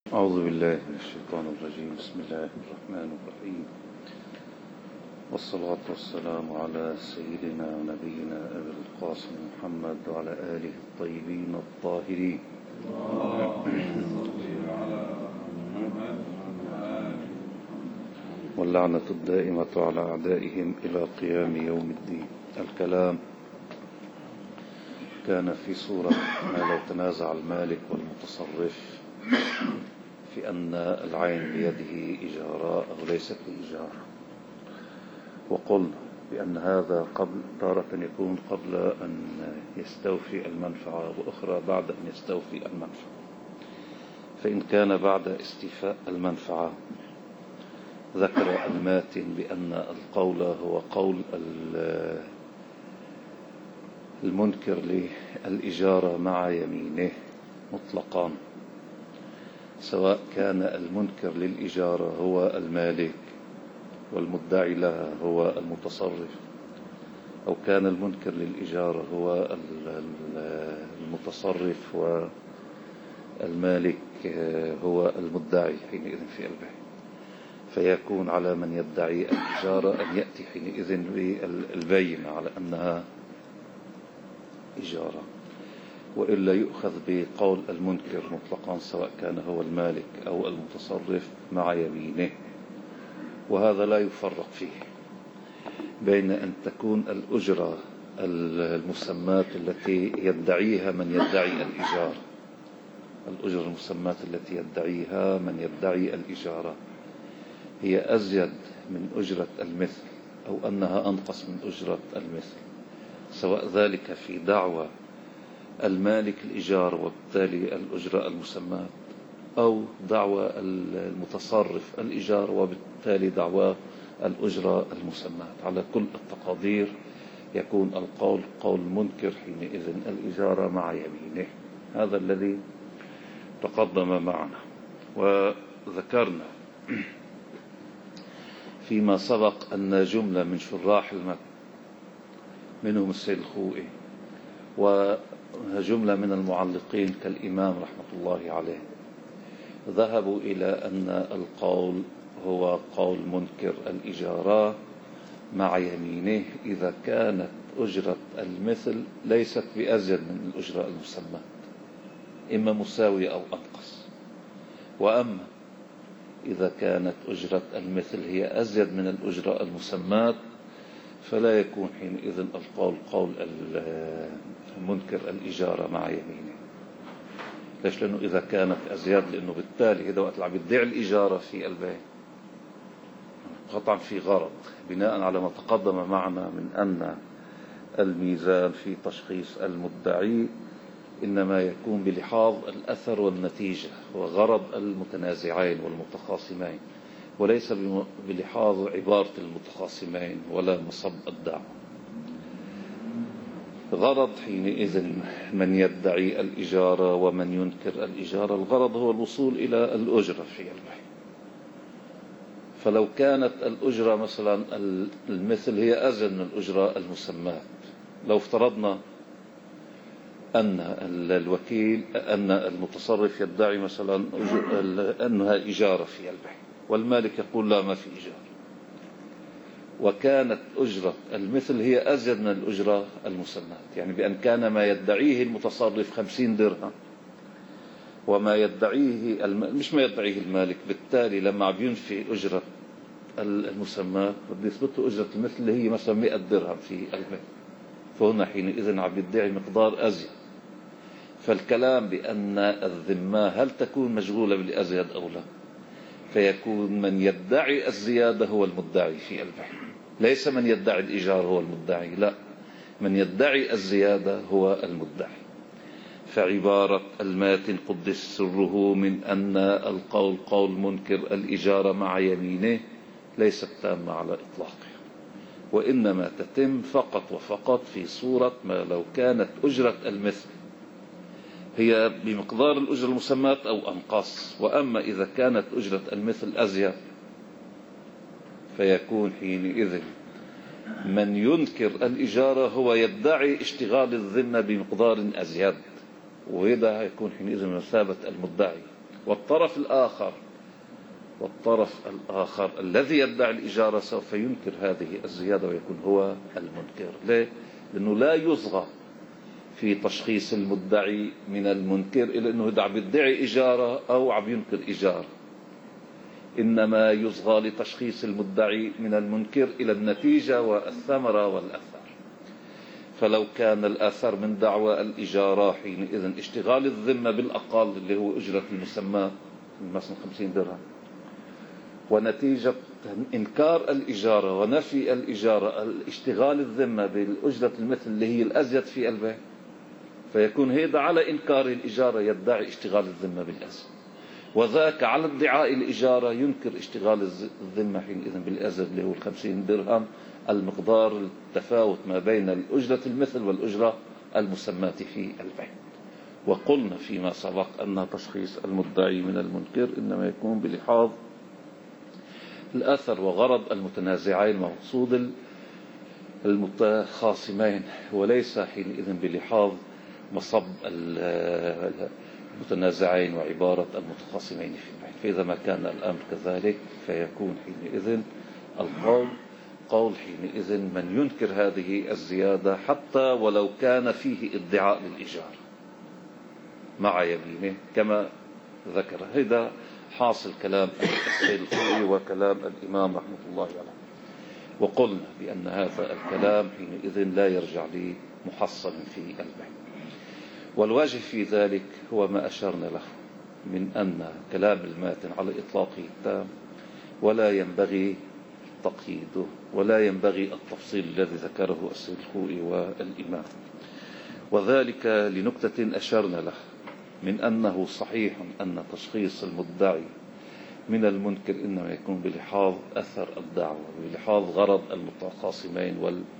أعوذ بالله من الشيطان الرجيم. بسم الله الرحمن الرحيم، والصلاة والسلام على سيدنا ونبينا أبي القاسم محمد وعلى آله الطيبين الطاهرين. واللعنة الدائمة على أعدائهم إلى قيام يوم الدين. الكلام كان في سورة ما لو تنازع المالك والمتصرف في أن العين بيده إجارة أو ليست بإجارة، وقلنا بأن هذا تارة يكون قبل أن يستوفي المنفعة، وأخرى بعد أن يستوفي المنفعة. فإن كان بعد استيفاء المنفعة ذكر الماتن بأن القول هو قول المنكر للإجارة مع يمينه مطلقا، سواء كان المنكر للإجارة هو المالك والمدعي لها هو المتصرف، أو كان المنكر للإجارة هو المتصرف والمالك هو المدعي حينئذ في البيع. فيكون على من يدعي الإجارة أن يأتي حينئذ بالبينة على أنها إجارة، وإلا يؤخذ بقول المنكر مطلقا سواء كان هو المالك أو المتصرف مع يمينه. وهذا لا يفرق فيه بين أن تكون الأجرة المسمات التي يدعيها من يدعي الإجارة، الأجرة المسمات التي يدعيها من يدعي الإجارة هي أزيد من أجرة المثل أو أنها أنقص من أجرة المثل، سواء ذلك في دعوى المالك الإجارة وبالتالي الأجرة المسمات، أو دعوى المتصرف الإجارة وبالتالي دعوى الأجرة المسمات. على كل التقادير يكون القول قول منكر حينئذ الإجارة مع يمينه. هذا الذي تقدم معنا. وذكرنا فيما سبق أن جملة من شراح المتن منهم السيد الخوئي وجملة من المعلقين كالإمام رحمة الله عليه ذهبوا إلى أن القول هو قول منكر الإجارة مع يمينه إذا كانت أجرة المثل ليست بأزيد من الأجرة المسمى، إما مساوية أو أنقص. وأما إذا كانت أجرة المثل هي أزيد من الأجرة المسمات فلا يكون حينئذ القول قول المنكر الإجارة مع يمينه. ليش؟ لأنه إذا كانت أزياد، لأنه بالتالي إذا وقت بيدعي الإجارة في البيع قطعا في غرض، بناء على ما تقدم معنا من أن الميزان في تشخيص المدعي إنما يكون بلحاظ الأثر والنتيجة وغرض المتنازعين والمتخاصمين، وليس بلحاظ عبارة المتخاصمين ولا مصب الدعوة. غرض حينئذ من يدعي الإجارة ومن ينكر الإجارة، الغرض هو الوصول إلى الأجرة في البيع. فلو كانت الأجرة مثلا المثل هي أزيد من الأجرة المسمات، لو افترضنا أن الوكيل أن المتصرف يدعي مثلا أنها إجارة في البيع والمالك يقول لا ما في إجارة، وكانت أجرة المثل هي أزيد من الأجرة المسمات، يعني بأن كان ما يدعيه المتصرف 50 درهم وما يدعيه مش ما يدعيه المالك، بالتالي لما بينفي أجرة المسمات بده يثبت له أجرة المثل اللي هي مثلا 100 درهم في البيع، فهنا حينئذ عم يدعي مقدار أزيد. فالكلام بأن الذمة هل تكون مشغولة بالأزيد أو لا، فيكون من يدعي الزيادة هو المدعي في البيع، ليس من يدعي الإيجار هو المدعي، لا، من يدعي الزيادة هو المدعي. فعبارة الماتن قدس سره من أن القول قول منكر الإجارة مع يمينه ليست تامة على إطلاقها، وإنما تتم فقط وفقط في صورة ما لو كانت أجرة المثل هي بمقدار الأجرة المسمات أو أنقص. وأما إذا كانت أجرة المثل أزيد فيكون حينئذ من ينكر الإجارة هو يدعي اشتغال الذمة بمقدار أزيد، وهذا يكون حينئذ مثابة المدعي، والطرف الآخر الذي يدعي الإجارة سوف ينكر هذه الزيادة ويكون هو المنكر. ليه؟ لأنه لا يصغى في تشخيص المدعي من المنكر إلى أنه عم يدعي إجارة أو عم ينكر إجارة، إنما يصغى لتشخيص المدعي من المنكر إلى النتيجة والثمرة والأثر. فلو كان الأثر من دعوى الإجارة حينئذ اشتغال الذمة بالأقل اللي هو أجرة المسمى مثلا 50 درهم، ونتيجة إنكار الإجارة ونفي الإجارة الاشتغال الذمة بالأجرة المثل اللي هي الأزيد في البيع، فيكون هذا على إنكار الإجارة يدعي اشتغال الذمة بالأزيد، وذاك على ادعاء الإجارة ينكر اشتغال الذمة حينئذ بالأزيد اللي هو 50 درهم، المقدار التفاوت ما بين الأجرة المثل والأجرة المسماة في البيع. وقلنا فيما سبق أن تشخيص المدعي من المنكر إنما يكون بلحاظ الأثر وغرض المتنازعين مقصود المتخاصمين، وليس حينئذ بلحاظ مصب المتنازعين وعبارة المتخاصمين في البيع. فإذا ما كان الأمر كذلك فيكون حينئذ قول حينئذ من ينكر هذه الزيادة حتى ولو كان فيه ادعاء للإجارة مع يمينه كما ذكر. هذا حاصل كلام السيد الخوئي وكلام الإمام رحمة الله عليه. وقلنا بأن هذا الكلام حينئذ لا يرجع لمحصل في البيع. والواجه في ذلك هو ما أشرنا له من أن كلام الماتن على إطلاقه التام ولا ينبغي تقييده ولا ينبغي التفصيل الذي ذكره السيد الخوئي والإمام، وذلك لنكتة أشرنا له من أنه صحيح أن تشخيص المدعي من المنكر إنما يكون بلحاظ أثر الدعوة وبلحاظ غرض المتخاصمين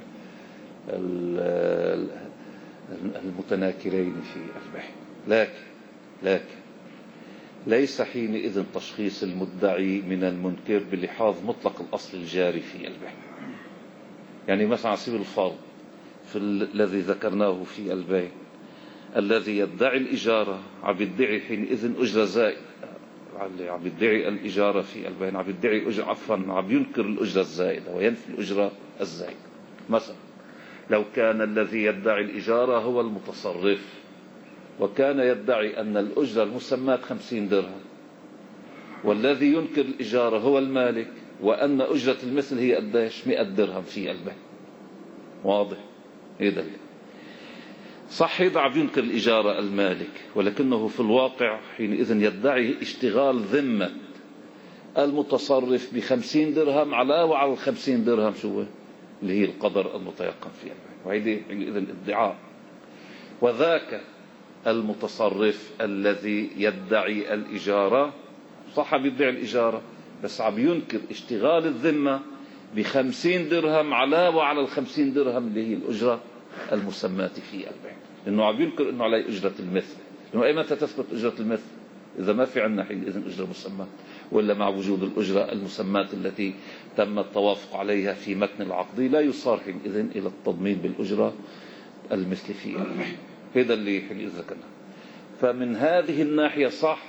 والمتناكرين في البيع، لكن ليس حينئذ تشخيص المدعي من المنكر بلحاظ مطلق الأصل الجاري في البيع. يعني مثلا على سبيل الفرض في الذي ذكرناه في البيع، الذي يدعي الإجارة عم يدعي حينئذ أجرة زائدة، عم يدعي الإجارة في البيع عم يدعي أجرة عم ينكر الأجرة الزائدة وينفي الأجرة الزائدة. مثلا لو كان الذي يدعي الإجارة هو المتصرف وكان يدعي أن الأجرة المسماة 50 درهم، والذي ينكر الإجارة هو المالك وأن أجرة المثل هي قديش 100 درهم في البيع، واضح؟ هذا صح، هذا عم ينكر الإجارة المالك، ولكنه في الواقع حينئذ يدعي اشتغال ذمة المتصرف ب50 درهم علاوة على 50 درهم شو اللي هي القدر المتيقن في البيع، وهذه حينئذ الادعاء. وذاك المتصرف الذي يدعي الإجارة صح بيدعي الإجارة بس عم ينكر اشتغال الذمة ب50 درهم علاوة على 50 درهم اللي هي الأجرة المسماة في البيع، لأنه عم ينكر أنه عليه أجرة المثل. لأنه أي متى تثبت أجرة المثل؟ إذا ما في عندنا حينئذ أجرة مسماة، ولا مع وجود الأجرة المسماة التي تم التوافق عليها في متن العقد لا يصار حينئذ إلى التضمين بالأجرة المثل في البيع. هذا اللي حينئذ ذكرنا. فمن هذه الناحية صح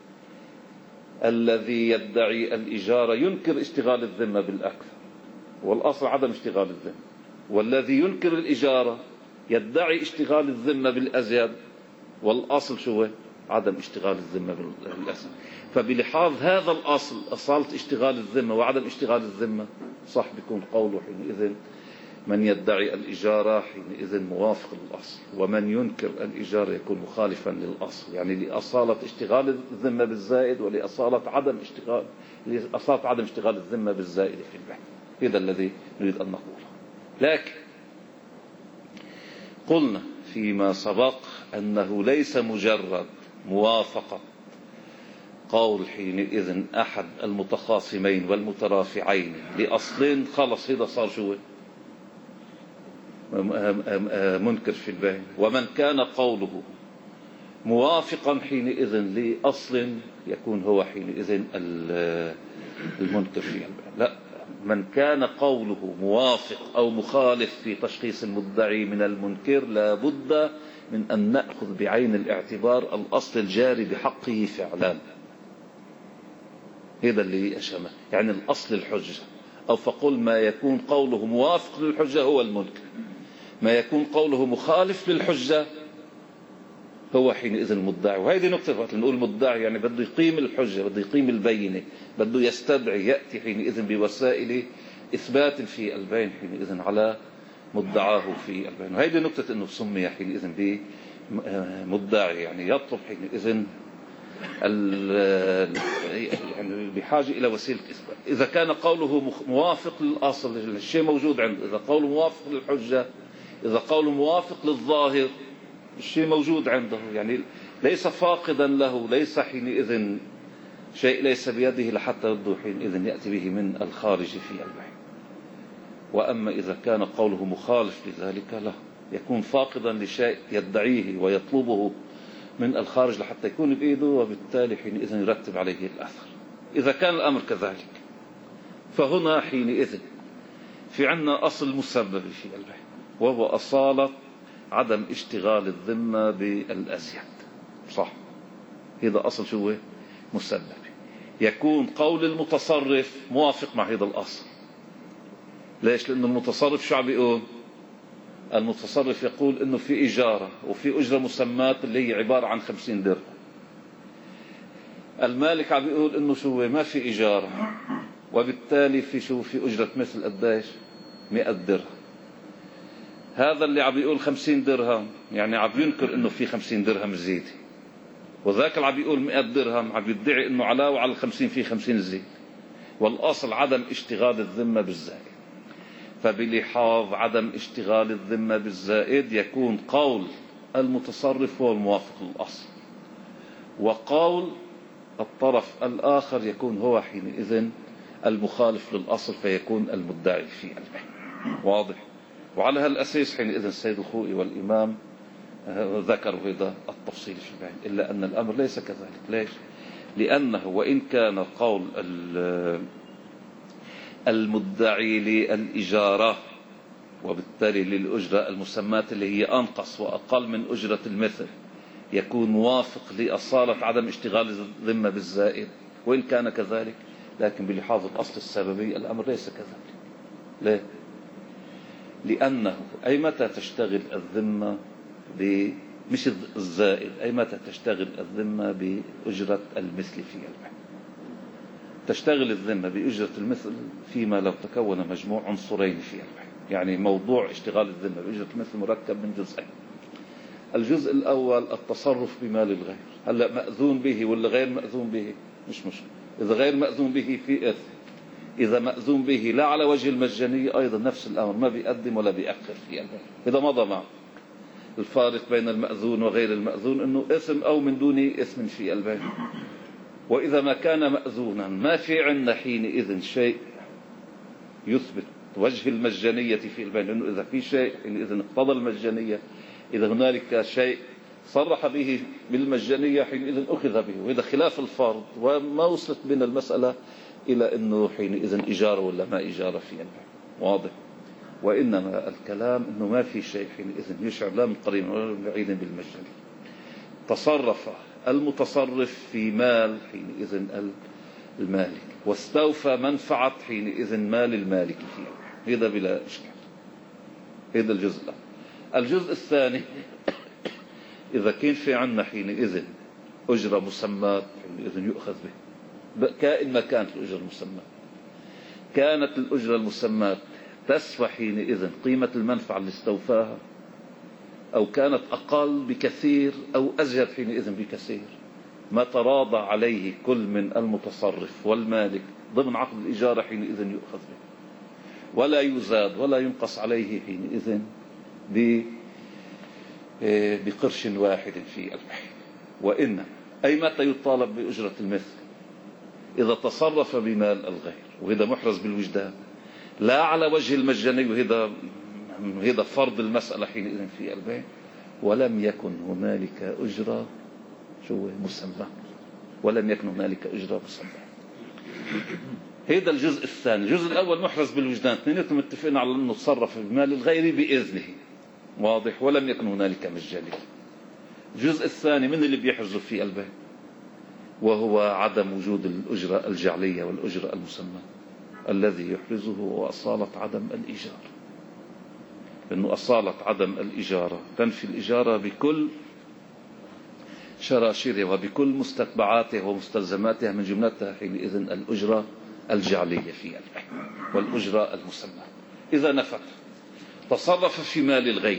الذي يدعي الإجارة ينكر اشتغال الذمة بالأكثر والأصل عدم اشتغال الذمة، والذي ينكر الإجارة يدعي اشتغال الذمة بالأزيد والأصل شو عدم اشتغال الذمة بالأزيد. فبلحاظ هذا الأصل أصالة اشتغال الذمة وعدم اشتغال الذمة صح بيكون قوله حينئذ من يدعي الإجارة حينئذ موافق للأصل، ومن ينكر الإجارة يكون مخالفا للأصل، يعني لأصالة اشتغال الذمة بالزائد ولأصالة عدم اشتغال الذمة بالزائد في البيع. هذا الذي نريد أن نقوله. لكن قلنا فيما سبق أنه ليس مجرد موافقة قول حينئذ أحد المتخاصمين والمترافعين لأصلين خلص هذا صار شو منكر في البيع، ومن كان قوله موافقا حينئذ لأصل يكون هو حينئذ المنكر في البيع. لا، من كان قوله موافق أو مخالف في تشخيص المدعي من المنكر لا بد من أن نأخذ بعين الاعتبار الأصل الجاري بحقه فعلا، هذا اللي أشمه، يعني الأصل الحجة. أو فقل ما يكون قوله موافق للحجة هو المنكر، ما يكون قوله مخالف للحجة هو حينئذ المدعي. وهذه نقطة، وقت نقول مدعي يعني بده يقيم الحجة، بده يقيم البينة، بده يستدعي، يأتي حينئذ بوسائل إثبات في البين حينئذ على مدعاه في البين. وهذه نقطة أنه سمي حينئذ بمدعي، يعني يطلب حينئذ يعني بحاجة إلى وسيلة إثبات. إذا كان قوله موافق للأصل، الشيء موجود عنده، إذا قوله موافق للحجة، إذا قوله موافق للظاهر، الشيء موجود عنده، يعني ليس فاقدا له، ليس حينئذ شيء ليس بيده لحتى يبدو حينئذ يأتي به من الخارج في البحث. وأما إذا كان قوله مخالف لذلك لا، يكون فاقدا لشيء يدعيه ويطلبه من الخارج لحتى يكون بإيده، وبالتالي حينئذ يرتب عليه الأثر. إذا كان الأمر كذلك، فهنا حينئذ في عنا أصل مسبب في البحث، وهو أصالة عدم اشتغال الذمة بالأزيد. صح، هذا أصل شو هو؟ مسبب. يكون قول المتصرف موافق مع هذا الأصل. ليش؟ لأن المتصرف شو عم بيقول؟ المتصرف يقول إنه في إجارة وفي أجرة مسمات اللي هي عبارة عن 50 درهم. المالك عم بيقول إنه شو هو؟ ما في إجارة، وبالتالي في شو؟ في أجرة مثل قديش؟ 100 درهم. هذا اللي عم بيقول 50 درهم يعني عم ينكر إنه في 50 درهم زيادة، وذاك اللي عم بيقول 100 درهم عم يدعي إنه علاوة على 50 في 50 زيادة. والأصل عدم اشتغال الذمة بالزائد. فبلحاظ عدم اشتغال الذمة بالزائد يكون قول المتصرف هو الموافق للأصل، وقول الطرف الآخر يكون هو حينئذ المخالف للأصل، فيكون المدعي في البحث. واضح؟ وعلى هالأساس حينئذ السيد الخوئي والإمام ذكروا هذا التفصيل في البحث. إلا أن الأمر ليس كذلك. ليش؟ لأنه وإن كان قول المدعي للإجارة وبالتالي للأجرة المسمات اللي هي أنقص وأقل من أجرة المثل يكون موافق لأصالة عدم اشتغال الذمة بالزائد، وإن كان كذلك، لكن بلحاظ الأصل السببي الأمر ليس كذلك. ليه؟ لأنه أي متى تشتغل الذمة مش الزائد، أي متى تشتغل الذمة بأجرة المثل في البحث. تشتغل الذمة بأجرة المثل فيما لو تكون مجموع عنصرين في البحث. يعني موضوع اشتغال الذمة بأجرة المثل مركب من جزئين. الجزء الأول التصرف بمال الغير. هلأ مأذون به ولا غير مأذون به مش مشكلة. إذا غير مأذون به في إثم، إذا مأذون به لا على وجه المجانية أيضا نفس الأمر، ما بيقدم ولا بيأخر في البحث. إذا مضى معه الفارق بين المأذون وغير المأذون أنه إثم أو من دون إثم في البيع. وإذا ما كان مأذونا ما في عندنا حينئذ شيء يثبت وجه المجانية في البيع، لأنه إذا في شيء حينئذ اقتضى المجانية، إذا هنالك شيء صرح به بالمجانية حينئذ أخذ به، وإذا خلاف الفرض وما وصلت بنا المسألة إلى أنه حينئذ إجارة ولا ما إجارة في البيع. واضح؟ وإنما الكلام أنه ما في شيء حينئذ يشعر لا من قريب ولا من بعيد بالمجانية. تصرف المتصرف في مال حينئذ المالك واستوفى منفعة حينئذ مال المالك فيه، هذا بلا إشكال. هذا الجزء الأول. الجزء الثاني إذا كان في عنا حينئذ أجرة مسمات حينئذ يؤخذ به، كائن ما كانت الأجرة المسمات، كانت الأجرة المسمات تسوى حينئذ قيمة المنفعة اللي استوفاها، أو كانت أقل بكثير أو أزيد حينئذ بكثير، ما تراضى عليه كل من المتصرف والمالك ضمن عقد الإجارة حينئذ يؤخذ به، ولا يزاد ولا ينقص عليه حينئذ بقرش واحد في البحث. وإن أي متى يطالب بأجرة المثل إذا تصرف بمال الغير، وهذا محرز بالوجدان لا على وجه المجاني، وهذا فرض المسألة حينئذ في البيع، ولم يكن هنالك أجرة شو مسمى، ولم يكن هنالك أجرة مسمى. هذا الجزء الثاني. الجزء الأول محرز بالوجدان، اثنيناتهم متفقين على أنه تصرف بمال الغير بإذنه، واضح، ولم يكن هنالك مجاني. الجزء الثاني من اللي بيحرزوا في البيع؟ وهو عدم وجود الأجرة الجعلية والأجرة المسمى. الذي يحرزه هو أصالة عدم الإيجار، لأنه أصالة عدم الإجارة تنفي الإجارة بكل شراشرها وبكل مستتبعاتها ومستلزماتها، من جملتها حينئذ الأجرة الجعلية في البيع والأجرة المسمى. إذا نفت تصرف في مال الغير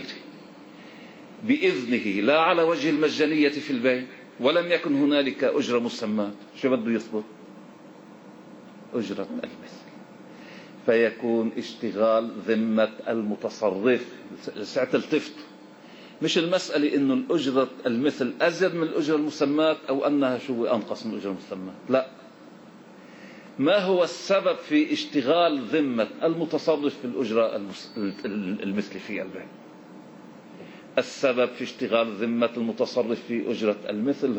بإذنه لا على وجه المجانية في البيع، ولم يكن هنالك أجرة مسمى، شو بده يثبت؟ أجرة المثل. فيكون اشتغال ذمة المتصرف. ساعة التفت مش المسألة إنه الأجرة المثل أزيد من الأجرة المسمات أو أنها شو أنقص من الأجرة المسمات، لا. ما هو السبب في اشتغال ذمة المتصرف في الأجرة المثل في البيع؟ السبب في اشتغال ذمة المتصرف في أجرة المثل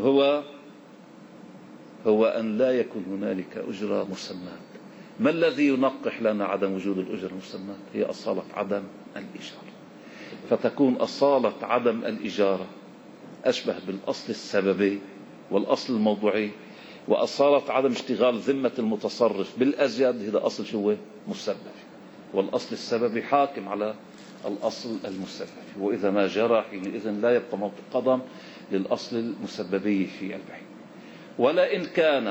هو أن لا يكون هنالك أجرة مسمات. ما الذي ينقح لنا عدم وجود الأجرة المسمات؟ هي أصالة عدم الإجارة. فتكون أصالة عدم الإجارة أشبه بالأصل السببي والأصل الموضوعي، وأصالة عدم اشتغال ذمة المتصرف بالأزيد هذا أصل شو مسبب، والأصل السببي حاكم على الأصل المسبب. وإذا ما جرى حينئذ لا يبقى موطئ قدم للأصل المسببي في البيع. ولئن كان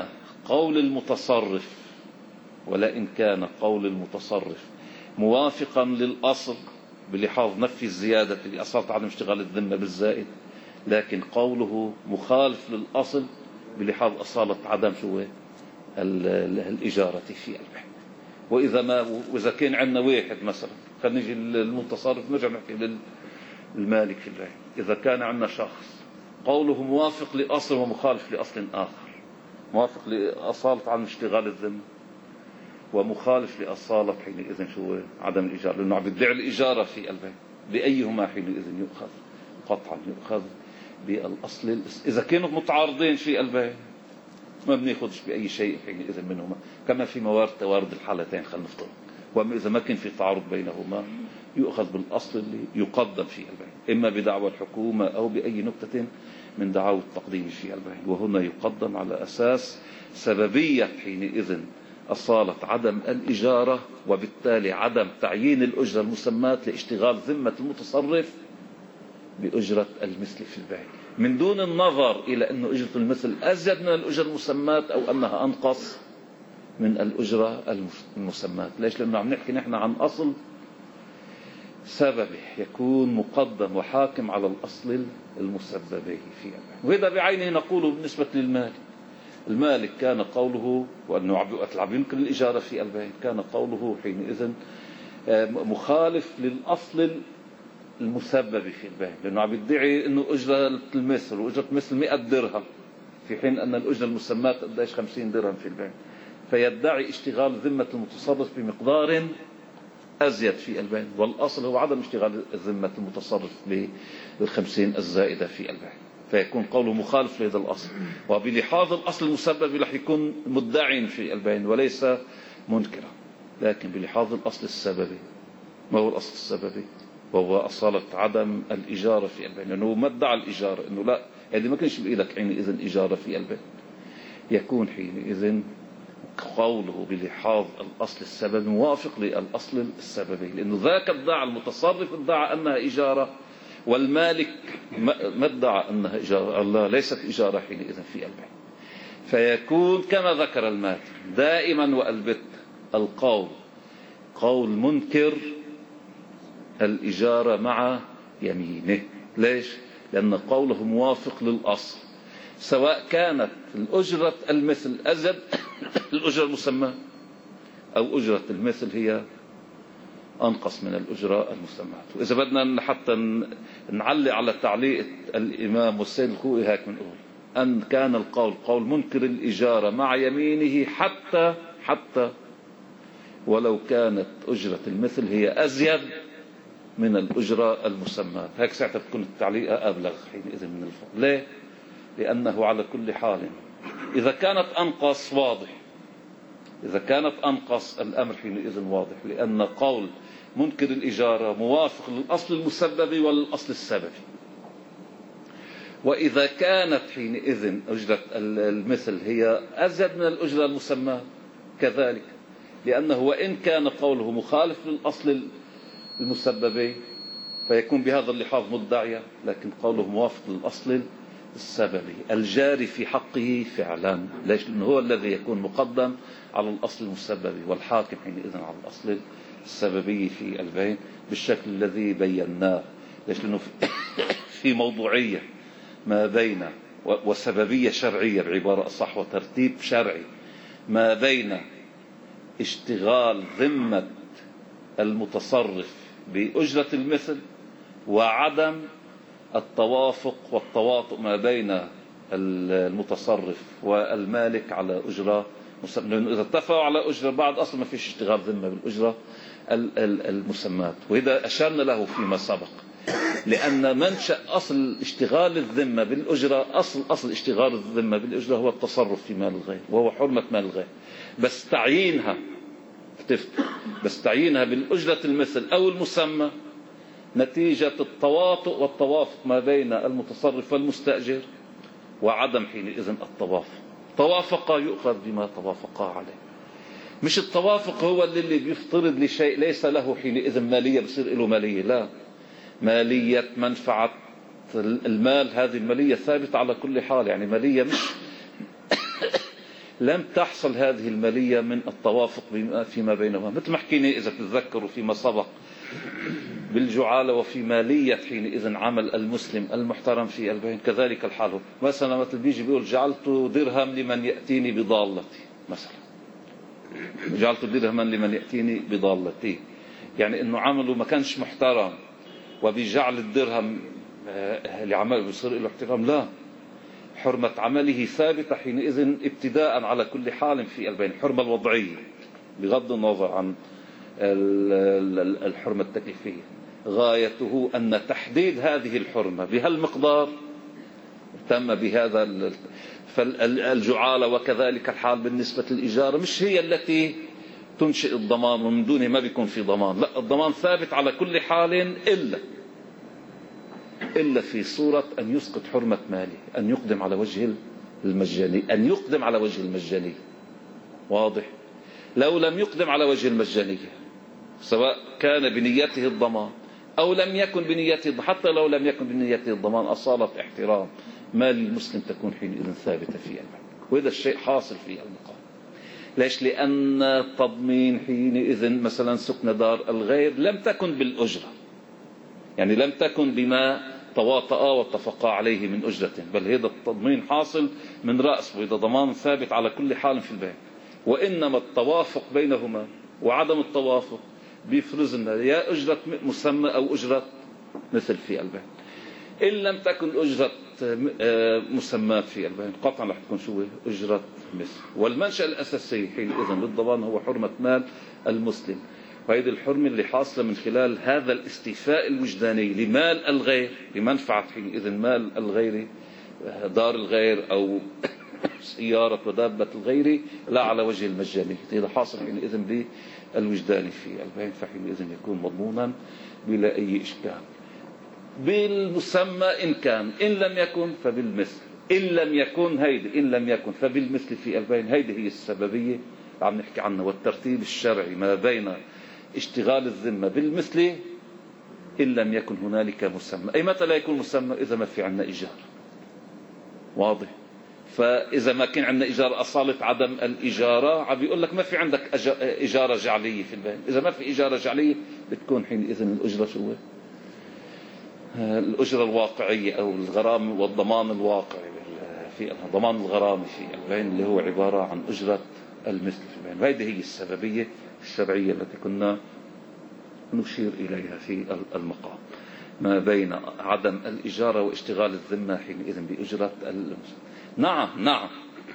قول المتصرف موافقا للأصل بلحاظ نفي الزيادة لأصالة عدم اشتغال الذمة بالزائد، لكن قوله مخالف للأصل بلحاظ أصالة عدم شو الإجارة في البيع. وإذا كان عندنا واحد مثلا، خلينا نجي المتصرف نرجع نحكي للمالك في البيع. إذا كان عندنا شخص قوله موافق لأصل ومخالف لأصل آخر، موافق لأصالة عدم اشتغال الذمة ومخالف لأصالة حينئذ شو عدم الإجارة، لأنه عم يدعي الإجارة في البيع، بأيهما حينئذ يؤخذ؟ قطعا يؤخذ بالأصل. إذا كانوا متعارضين في البيع ما بناخذش بأي شيء حينئذ منهما، كما في توارد الحالتين خلينا نفترض. وإذا ما كان في تعارض بينهما يؤخذ بالأصل اللي يقدم في البيع، إما بدعوى الحكومة أو بأي نكتة من دعاوى التقديم في البيع. وهنا يقدم على أساس سببية حينئذ أصالة عدم الإجارة، وبالتالي عدم تعيين الأجرة المسمات لاشتغال ذمة المتصرف بأجرة المثل في البيع، من دون النظر إلى أن أجرة المثل أزيد من الأجرة المسمات أو أنها أنقص من الأجرة المسمات. ليش؟ لأنه عم نحكي نحن عن أصل سببه يكون مقدم وحاكم على الأصل المسببه في البيع. وهذا بعينه نقوله بالنسبة للمالك. المالك كان قوله وأنه عم ينكر الإجارة في البيع، كان قوله حينئذ مخالف للأصل المسبب في البيع، لأنه عم يدعي أنه أجرة المثل وأجرة مثل 100 درهم، في حين أن الأجرة المسمات قديش 50 درهم في البيع. فيدعي اشتغال ذمة المتصرف بمقدار أزيد في البيع، والأصل هو عدم اشتغال ذمة المتصرف بال50 الزائدة في البيع. فيكون قوله مخالف لهذا الأصل، وبلحاظ الأصل المسبب رح يكون مدعي في البيع وليس منكرا، لكن بلحاظ الأصل السببي. ما هو الأصل السببي؟ وهو أصالة عدم الإجارة في البيع، لأنه ما ادعى الإجارة، إنه لا هذه ما كانش بإيدك حينئذ إجارة في البيع. يكون حينئذ قوله بلحاظ الأصل السببي موافق للأصل السببي، لأنه ذاك ادعى المتصرف ادعى أنها إجارة، والمالك ما ادعى أنها إجارة، الله ليست إجارة حينئذ في البيع. فيكون كما ذكر المالك دائما وألبت القول قول منكر الإجارة مع يمينه. ليش؟ لأن قوله موافق للأصل، سواء كانت الأجرة المثل أزد الأجرة المسمى أو أجرة المثل هي أنقص من الأجرة المسمى. وإذا بدنا حتى نعلق على تعليق الإمام والسيد الخوئي هيك بنقول أن كان القول قول منكر الإجارة مع يمينه حتى ولو كانت أجرة المثل هي أزيد من الأجرة المسمى. هيك ساعتها تكون التعليقة أبلغ حينئذ من الفضل. ليه؟ لأنه على كل حال إذا كانت أنقص واضح، إذا كانت أنقص الأمر حينئذ واضح، لأن قول منكر الإجارة موافق للأصل المسبب وللأصل السببي. وإذا كانت حينئذ أجرة المثل هي أزيد من الأجرة المسماة كذلك، لأنه وإن كان قوله مخالف للأصل المسببي فيكون بهذا اللحاظ مدعيا، لكن قوله موافق للأصل السببي الجاري في حقه فعلا. ليش؟ لأنه هو الذي يكون مقدم على الأصل المسببي، والحاكم حينئذ على الأصل السببي في البين بالشكل الذي بيناه. ليش؟ لأنه في موضوعية ما بين وسببية شرعية بعبارة أصح وترتيب شرعي ما بين اشتغال ذمة المتصرف بأجرة المثل وعدم التوافق والتواطؤ ما بين المتصرف والمالك على أجرة مسمى. لأنه إذا اتفقوا على أجرة بعد أصلا ما فيش اشتغال ذمة بالأجرة المسمات، وإذا أشرنا له فيما سبق، لأن منشأ أصل اشتغال الذمة بالأجرة أصل اشتغال الذمة بالأجرة هو التصرف في مال الغير، وهو حرمة مال الغير. بس تعيينها بالأجرة المثل أو المسمى نتيجة التواطؤ والتوافق ما بين المتصرف والمستأجر، وعدم حينئذ التوافق. توافقا يؤخذ بما توافقا عليه، مش التوافق هو اللي بيفترض لشيء ليس له حينئذ مالية بصير له مالية. لا، مالية منفعة المال هذه المالية ثابتة على كل حال، يعني مالية مش لم تحصل هذه المالية من التوافق فيما بينهما، مثل ما حكينا إذا تتذكروا فيما سبق بالجعالة وفي مالية حينئذ عمل المسلم المحترم في البين. كذلك الحال مثلا مثل بيجي بيقول جعلت درهم لمن يأتيني بضالتي، مثلا جعلت درهما لمن يأتيني بضالتي، يعني انه عمله ما كانش محترم، وبجعل الدرهم لعمله بيصير له احترام. لا، حرمة عمله ثابتة حينئذ ابتداء على كل حال في البين، الحرمة الوضعية بغض النظر عن الحرمة التكليفية. غايته أن تحديد هذه الحرمة بهالمقدار تم بهذا. فالجعالة وكذلك الحال بالنسبة للإجارة مش هي التي تنشئ الضمان، ومن دونه ما بيكون في ضمان. لا، الضمان ثابت على كل حال إلا في صورة أن يسقط حرمة ماله، أن يقدم على وجه المجاني، واضح؟ لو لم يقدم على وجه المجانية، سواء كان بنيته الضمان أو لم يكن بنيته، حتى لو لم يكن بنيته الضمان، أصالة احترام مال المسلم تكون حينئذ ثابتة في المال، وإذا الشيء حاصل في المقام. ليش؟ لأن التضمين حينئذ مثلا سكن دار الغير لم تكن بالأجرة، يعني لم تكن بما تواطأ واتفقا عليه من أجرة، بل هذا التضمين حاصل من رأس، وإذا ضمان ثابت على كل حال في البيع. وإنما التوافق بينهما وعدم التوافق بيفرز لنا يا أجرة مسمى أو أجرة مثل في البيع. إن لم تكن أجرة مسمى في البيع قطعا رح تكون شو أجرة مثل. والمنشأ الأساسي حينئذ للضمان هو حرمة مال المسلم، وهذه الحرمة اللي حاصلة من خلال هذا الاستيفاء الوجداني لمال الغير، لمنفعة حينئذ مال الغير، دار الغير أو سيارة ودابة الغير، لا على وجه المجاني. إذا حاصل حينئذ بالوجدان في البيع فحينئذ يكون مضمونا بلا أي إشكال. بالمسمى إن كان، إن لم يكن فبالمثل، إن لم يكن فبالمثل في البيع. هيدي هي السببية عم نحكي عنها، والترتيب الشرعي ما بين اشتغال الذمة بالمثل إن لم يكن هنالك مسمى. أي متى لا يكون مسمى؟ إذا ما في عنا إيجار، واضح؟ فإذا ما كان عندنا إجارة أصالة عدم الإجارة، عم بيقول لك ما في عندك إجارة جعلية في البيع. إذا ما في إجارة جعلية بتكون حينئذ الأجرة شو؟ الأجرة الواقعية أو الغرامة والضمان الواقعي في ضمان الغرامة في البيع اللي هو عبارة عن أجرة المثل في البيع. وهذه هي السببية الشرعية التي كنا نشير إليها في المقام، ما بين عدم الإجارة واشتغال الذمة حينئذ بأجرة المثل. نعم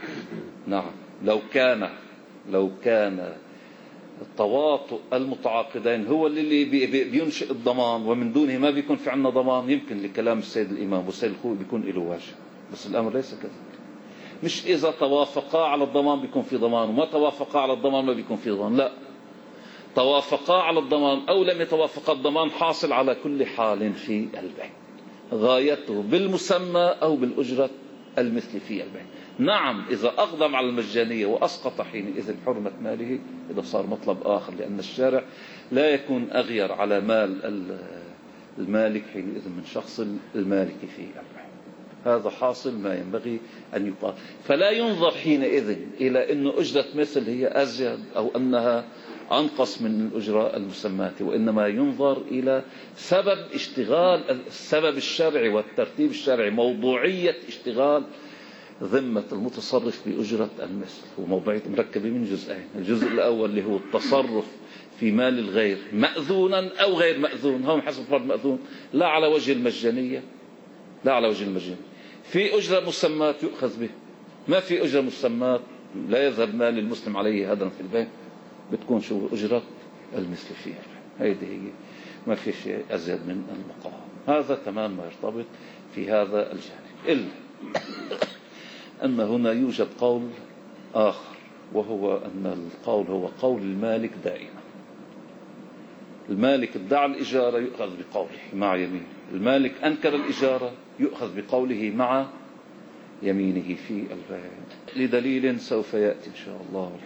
لو كان التواطؤ المتعاقدين هو اللي بينشئ الضمان، ومن دونه ما بيكون في عنا ضمان، يمكن لكلام السيد الإمام والسيد الخوي بيكون له واجب. بس الأمر ليس كذلك. مش إذا توافقا على الضمان بيكون في ضمان، وما توافقا على الضمان ما بيكون في ضمان. لا، توافقا على الضمان أو لم يتوافقا الضمان حاصل على كل حال في البيع. غايته بالمسمى أو بالأجرة المثل في البيع. نعم، إذا أقدم على المجانية وأسقط حينئذ حرمة ماله، إذا صار مطلب آخر، لأن الشارع لا يكون أغير على مال المالك حينئذ من شخص المالك في البيع. هذا حاصل ما ينبغي أن يقال. فلا ينظر حينئذ إلى أن أجرة مثل هي أزيد أو أنها أنقص من الأجرة المسماة، وإنما ينظر إلى سبب السبب الشرعي والترتيب الشرعي، موضوعية اشتغال ذمة المتصرف بأجرة المثل. وموضوعية مركبة من جزئين: الجزء الأول اللي هو التصرف في مال الغير مأذونا أو غير مأذون، هم حسب فرض مأذون لا على وجه المجانية، لا على وجه المجانية. في أجرة مسماة يؤخذ به، ما في أجرة مسماة لا يذهب مال المسلم عليه هدرا في البيت، بتكون شو أجرة المثل فيها. هيدي هي، ما في شيء أزيد من المقام. هذا تمام ما يرتبط في هذا الجانب. إلا أن هنا يوجد قول آخر، وهو أن القول هو قول المالك دائما. المالك ادعى الإجارة يؤخذ بقوله مع يمينه، المالك أنكر الإجارة يؤخذ بقوله مع يمينه في البيع، لدليل سوف يأتي إن شاء الله.